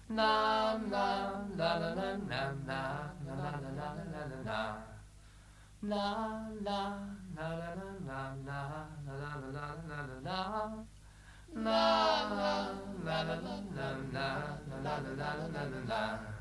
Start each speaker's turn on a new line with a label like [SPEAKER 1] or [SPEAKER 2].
[SPEAKER 1] La la la la la la la la la la la la la la. La la la la la la la la la la la la la. La la la la la la la la la la la la.